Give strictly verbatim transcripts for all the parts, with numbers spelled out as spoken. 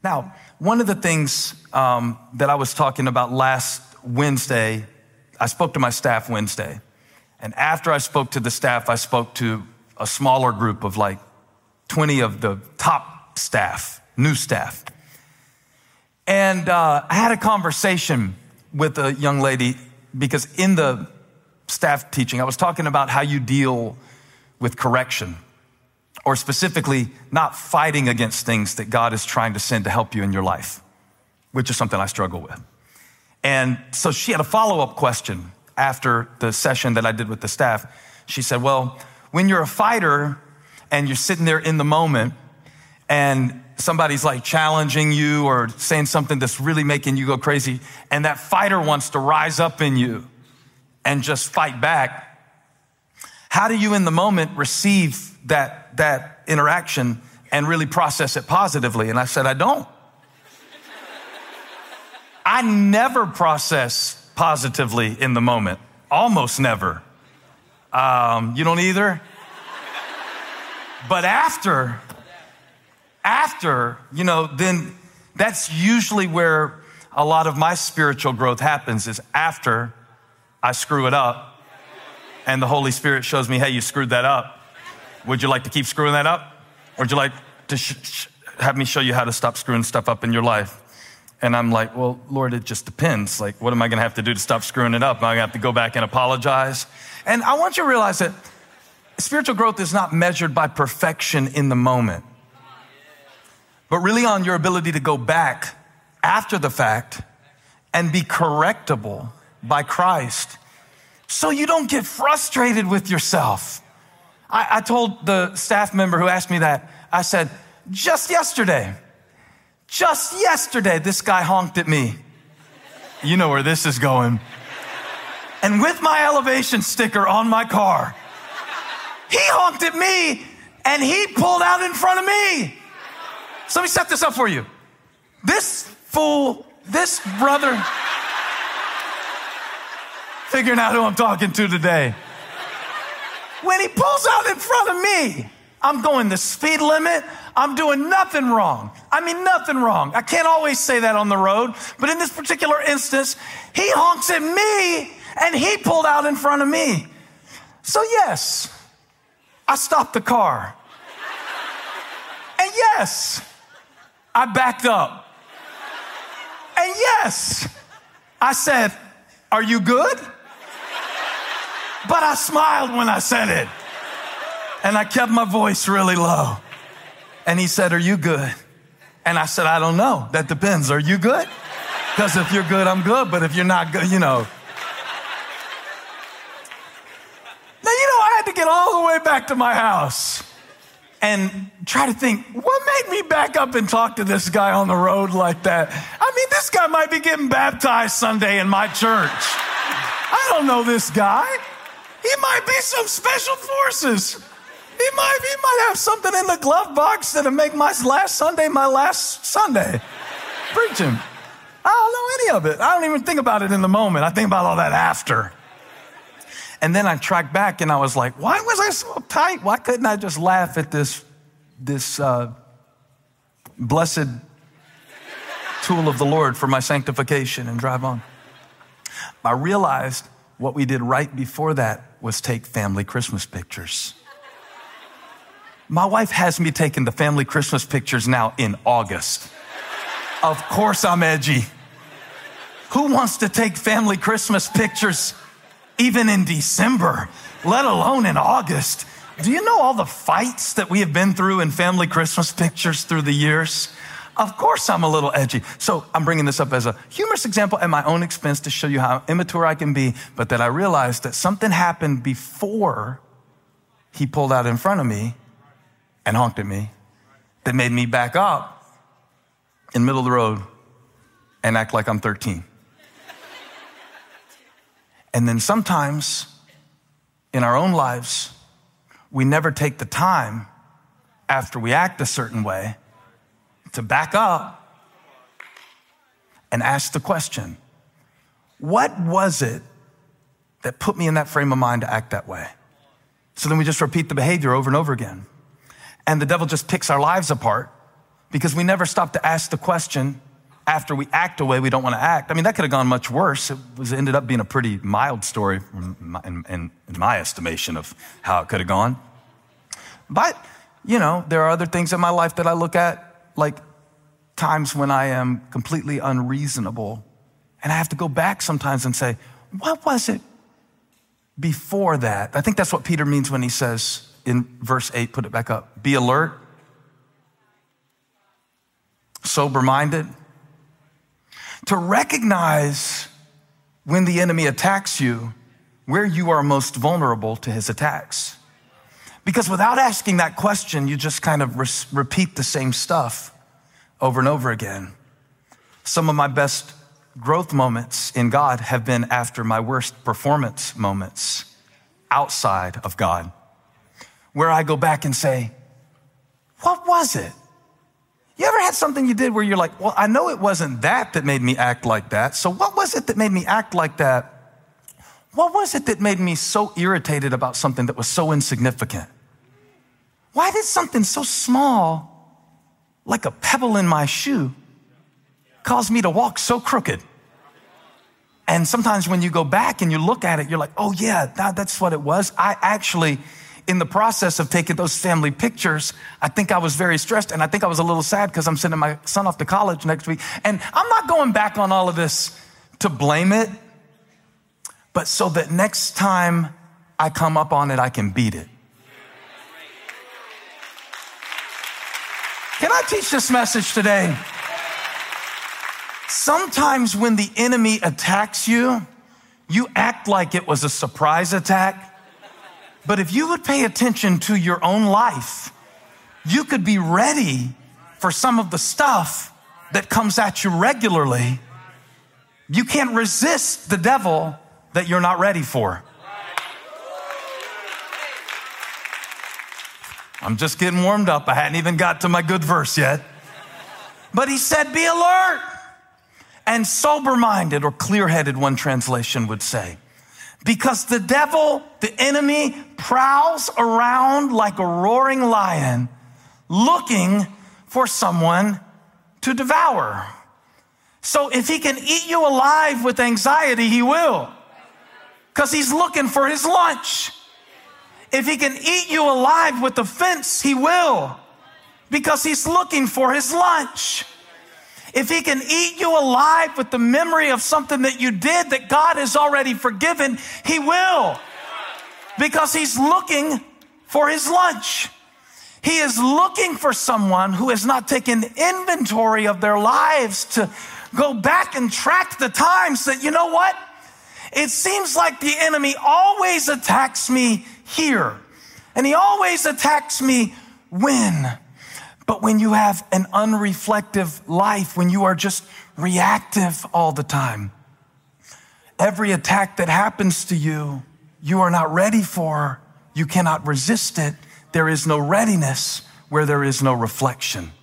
Now, one of the things um, that I was talking about last Wednesday, I spoke to my staff Wednesday. And after I spoke to the staff, I spoke to a smaller group of like twenty of the top staff, new staff. And uh, I had a conversation with a young lady because in the staff teaching, I was talking about how you deal with correction, or specifically not fighting against things that God is trying to send to help you in your life, which is something I struggle with. And so she had a follow-up question after the session that I did with the staff. She said, well, when you're a fighter and you're sitting there in the moment and somebody's like challenging you or saying something that's really making you go crazy, and that fighter wants to rise up in you and just fight back, how do you in the moment receive that, that interaction and really process it positively? And I said, I don't. I never process positively in the moment. Almost never. Um, you don't either? But after, after, you know, then that's usually where a lot of my spiritual growth happens, is after I screw it up and the Holy Spirit shows me, hey, you screwed that up. Would you like to keep screwing that up? Or would you like to sh- sh- have me show you how to stop screwing stuff up in your life? And I'm like, well, Lord, it just depends. Like, what am I going to have to do to stop screwing it up? Am I going to have to go back and apologize? And I want you to realize that spiritual growth is not measured by perfection in the moment, but really on your ability to go back after the fact and be correctable by Christ so you don't get frustrated with yourself. I, I told the staff member who asked me that, I said, just yesterday, just yesterday, this guy honked at me. You know where this is going. And with my elevation sticker on my car, he honked at me and he pulled out in front of me. So let me set this up for you. This fool, this brother, figuring out who I'm talking to today. When he pulls out in front of me, I'm going the speed limit. I'm doing nothing wrong. I mean, nothing wrong. I can't always say that on the road, but in this particular instance, he honks at me and he pulled out in front of me. So yes, I stopped the car. And yes, I backed up. And yes, I said, are you good? But I smiled when I said it. And I kept my voice really low. And he said, are you good? And I said, I don't know. That depends. Are you good? Because if you're good, I'm good. But if you're not good, you know. Now, you know, I had to get all the way back to my house and try to think, what made me back up and talk to this guy on the road like that? I mean, this guy might be getting baptized Sunday in my church. I don't know this guy. He might be some special forces. He might, he might have something in the glove box that'll make my last Sunday my last Sunday preaching. I don't know any of it. I don't even think about it in the moment. I think about all that after. And then I tracked back and I was like, why was I so uptight? Why couldn't I just laugh at this, this uh, blessed tool of the Lord for my sanctification and drive on? I realized what we did right before that was take family Christmas pictures. My wife has me taking the family Christmas pictures now in August. Of course I'm edgy. Who wants to take family Christmas pictures even in December, let alone in August? Do you know all the fights that we have been through in family Christmas pictures through the years? Of course I'm a little edgy. So I'm bringing this up as a humorous example at my own expense to show you how immature I can be, but that I realized that something happened before he pulled out in front of me and honked at me that made me back up in the middle of the road and act like I'm thirteen. And then sometimes in our own lives, we never take the time after we act a certain way to back up and ask the question, what was it that put me in that frame of mind to act that way? So then we just repeat the behavior over and over again. And the devil just picks our lives apart because we never stop to ask the question after we act a way we don't want to act. I mean, that could have gone much worse. It was it ended up being a pretty mild story in my, in, in my estimation of how it could have gone. But, you know, there are other things in my life that I look at, like times when I am completely unreasonable. And I have to go back sometimes and say, what was it before that? I think that's what Peter means when he says in verse eight, put it back up, be alert, sober-minded, to recognize when the enemy attacks you, where you are most vulnerable to his attacks. Because without asking that question, you just kind of re- repeat the same stuff over and over again. Some of my best growth moments in God have been after my worst performance moments outside of God, where I go back and say, what was it? You ever had something you did where you're like, well, I know it wasn't that that made me act like that. So what was it that made me act like that? What was it that made me so irritated about something that was so insignificant? Why did something so small, like a pebble in my shoe, cause me to walk so crooked? And sometimes when you go back and you look at it, you're like, oh yeah, that, that's what it was. I actually, in the process of taking those family pictures, I think I was very stressed, and I think I was a little sad because I'm sending my son off to college next week. And I'm not going back on all of this to blame it, but so that next time I come up on it, I can beat it. Can I teach this message today? Sometimes when the enemy attacks you, you act like it was a surprise attack. But if you would pay attention to your own life, you could be ready for some of the stuff that comes at you regularly. You can't resist the devil that you're not ready for. I'm just getting warmed up. I hadn't even got to my good verse yet. But he said, be alert and sober-minded, or clear-headed, one translation would say. Because the devil, the enemy, prowls around like a roaring lion looking for someone to devour. So if he can eat you alive with anxiety, he will. Because he's looking for his lunch. If he can eat you alive with offense, he will. Because he's looking for his lunch. If he can eat you alive with the memory of something that you did that God has already forgiven, he will. Because he's looking for his lunch. He is looking for someone who has not taken inventory of their lives to go back and track the times that, you know what? It seems like the enemy always attacks me here. And he always attacks me when? But when you have an unreflective life, when you are just reactive all the time, every attack that happens to you, you are not ready for. You cannot resist it. There is no readiness where there is no reflection.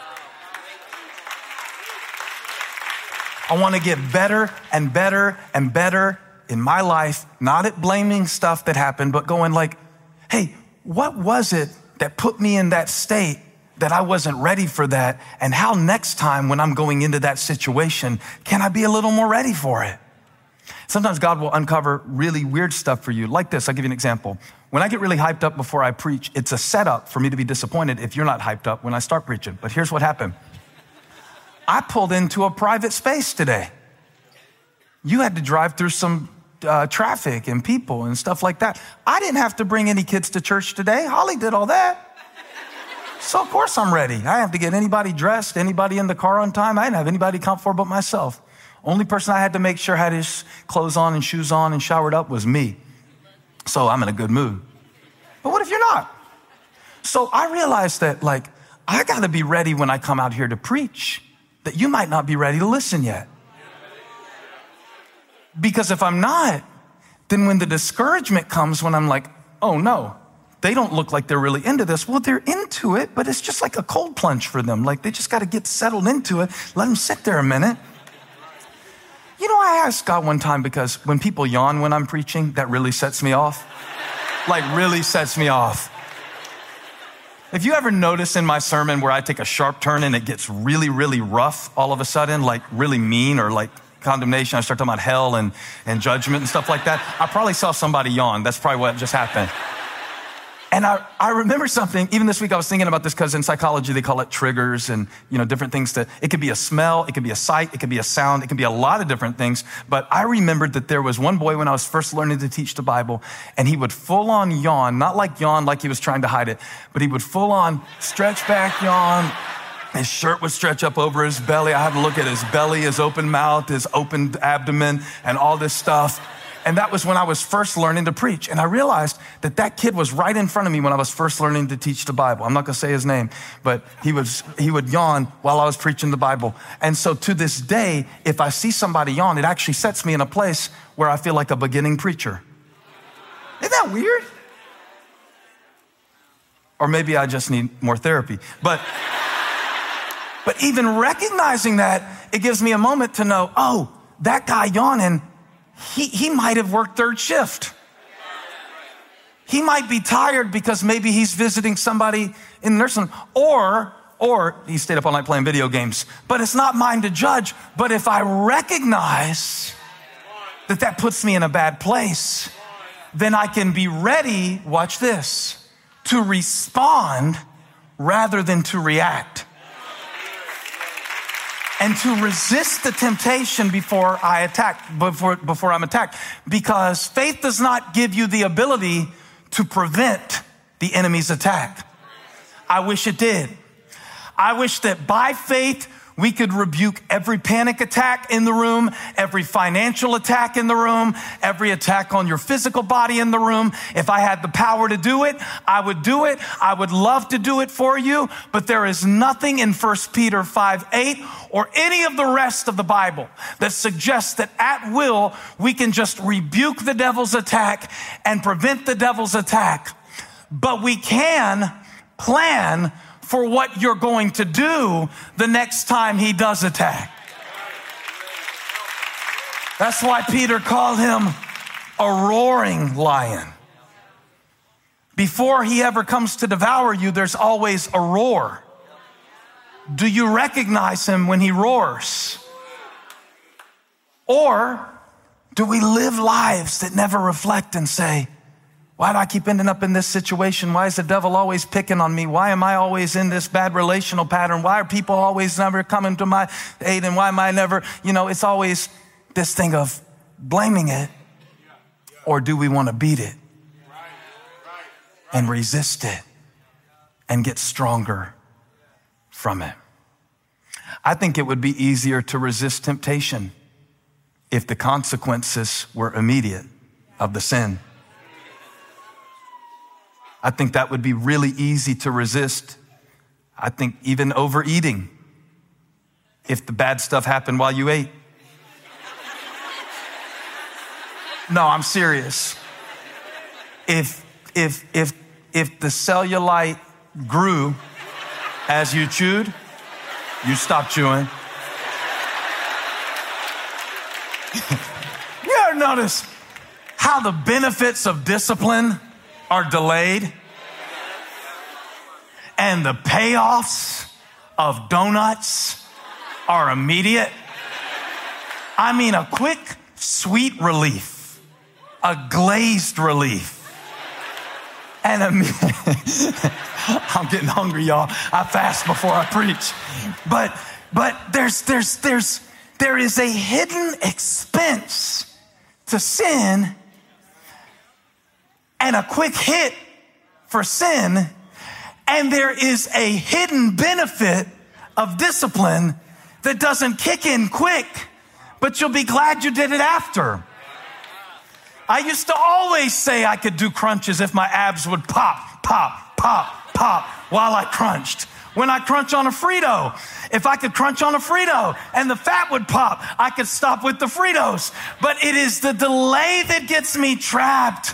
I want to get better and better and better in my life, not at blaming stuff that happened, but going like, hey, what was it that put me in that state that I wasn't ready for that? And how next time when I'm going into that situation, can I be a little more ready for it? Sometimes God will uncover really weird stuff for you. Like this, I'll give you an example. When I get really hyped up before I preach, it's a setup for me to be disappointed if you're not hyped up when I start preaching. But here's what happened. I pulled into a private space today. You had to drive through some uh, traffic and people and stuff like that. I didn't have to bring any kids to church today. Holly did all that. So of course I'm ready. I didn't have to get anybody dressed, anybody in the car on time. I didn't have anybody to come for but myself. Only person I had to make sure had his clothes on and shoes on and showered up was me. So I'm in a good mood. But what if you're not? So I realized that, like, I got to be ready when I come out here to preach, that you might not be ready to listen yet. Because if I'm not, then when the discouragement comes, when I'm like, oh no, they don't look like they're really into this. Well, they're into it, but it's just like a cold plunge for them. Like they just got to get settled into it. Let them sit there a minute. You know, I asked God one time, because when people yawn when I'm preaching, that really sets me off. Like really sets me off. If you ever notice in my sermon where I take a sharp turn and it gets really, really rough all of a sudden, like really mean or like condemnation, I start talking about hell and, and judgment and stuff like that, I probably saw somebody yawn. That's probably what just happened. And I, I remember something, even this week I was thinking about this because in psychology they call it triggers and, you know, different things that, it could be a smell, it could be a sight, it could be a sound, it could be a lot of different things. But I remembered that there was one boy when I was first learning to teach the Bible and he would full on yawn, not like yawn like he was trying to hide it, but he would full on stretch back yawn. His shirt would stretch up over his belly. I had to look at his belly, his open mouth, his open abdomen and all this stuff. And that was when I was first learning to preach. And I realized that that kid was right in front of me when I was first learning to teach the Bible. I'm not going to say his name, but he was, he would yawn while I was preaching the Bible. And so to this day, if I see somebody yawn, it actually sets me in a place where I feel like a beginning preacher. Isn't that weird? Or maybe I just need more therapy. But, but even recognizing that, it gives me a moment to know, oh, that guy yawning, He, he might have worked third shift. He might be tired because maybe he's visiting somebody in the nursing home, or, or he stayed up all night playing video games. But it's not mine to judge. But if I recognize that that puts me in a bad place, then I can be ready, watch this, to respond rather than to react. And to resist the temptation before I attack, before, before I'm attacked. Because faith does not give you the ability to prevent the enemy's attack. I wish it did. I wish that by faith, we could rebuke every panic attack in the room, every financial attack in the room, every attack on your physical body in the room. If I had the power to do it, I would do it. I would love to do it for you, but there is nothing in First Peter five eight or any of the rest of the Bible that suggests that at will, we can just rebuke the devil's attack and prevent the devil's attack. But we can plan for what you're going to do the next time he does attack. That's why Peter called him a roaring lion. Before he ever comes to devour you, there's always a roar. Do you recognize him when he roars? Or do we live lives that never reflect and say, why do I keep ending up in this situation? Why is the devil always picking on me? Why am I always in this bad relational pattern? Why are people always never coming to my aid? And why am I never, you know, it's always this thing of blaming it. Or do we want to beat it and resist it and get stronger from it? I think it would be easier to resist temptation if the consequences were immediate of the sin. I think that would be really easy to resist. I think even overeating, if the bad stuff happened while you ate. No, I'm serious. If, if, if, if the cellulite grew as you chewed, you stopped chewing. You ever notice how the benefits of discipline are delayed and the payoffs of donuts are immediate? I mean, a quick, sweet relief, a glazed relief. And a, I'm getting hungry, y'all. I fast before I preach. But, but there's, there's, there's, there is a hidden expense to sin and a quick hit for sin, and there is a hidden benefit of discipline that doesn't kick in quick, but you'll be glad you did it after. I used to always say I could do crunches if my abs would pop, pop, pop, pop while I crunched. When I crunch on a Frito, if I could crunch on a Frito and the fat would pop, I could stop with the Fritos. But it is the delay that gets me trapped.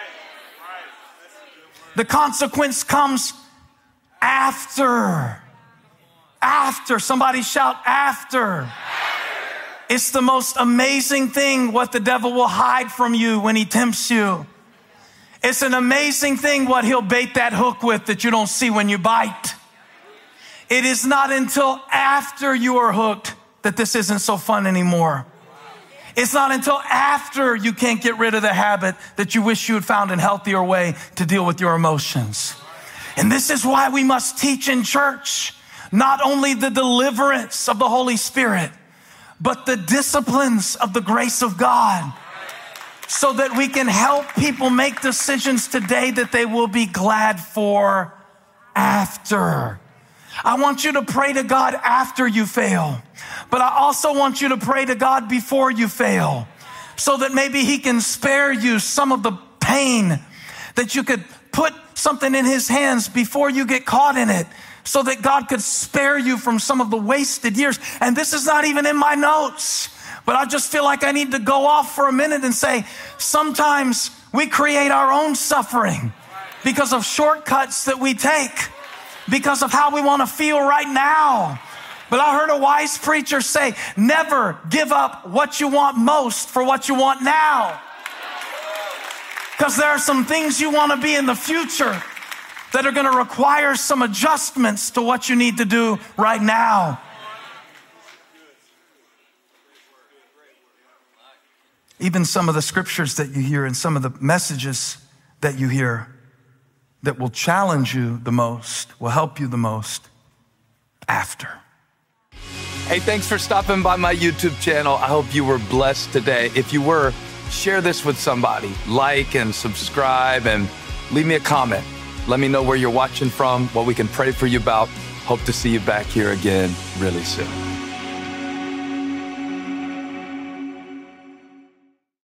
The consequence comes after. After. Somebody shout after. It's the most amazing thing what the devil will hide from you when he tempts you. It's an amazing thing what he'll bait that hook with that you don't see when you bite. It is not until after you are hooked that this isn't so fun anymore. It's not until after you can't get rid of the habit that you wish you had found a healthier way to deal with your emotions. And this is why we must teach in church not only the deliverance of the Holy Spirit, but the disciplines of the grace of God, so that we can help people make decisions today that they will be glad for after. I want you to pray to God after you fail, but I also want you to pray to God before you fail, so that maybe he can spare you some of the pain, that you could put something in his hands before you get caught in it, so that God could spare you from some of the wasted years. And this is not even in my notes, but I just feel like I need to go off for a minute and say, sometimes we create our own suffering because of shortcuts that we take, because of how we want to feel right now. But I heard a wise preacher say, never give up what you want most for what you want now. Because there are some things you want to be in the future that are going to require some adjustments to what you need to do right now. Even some of the scriptures that you hear and some of the messages that you hear that will challenge you the most, will help you the most after. Hey, thanks for stopping by my YouTube channel. I hope you were blessed today. If you were, share this with somebody. Like and subscribe and leave me a comment. Let me know where you're watching from, what we can pray for you about. Hope to see you back here again really soon.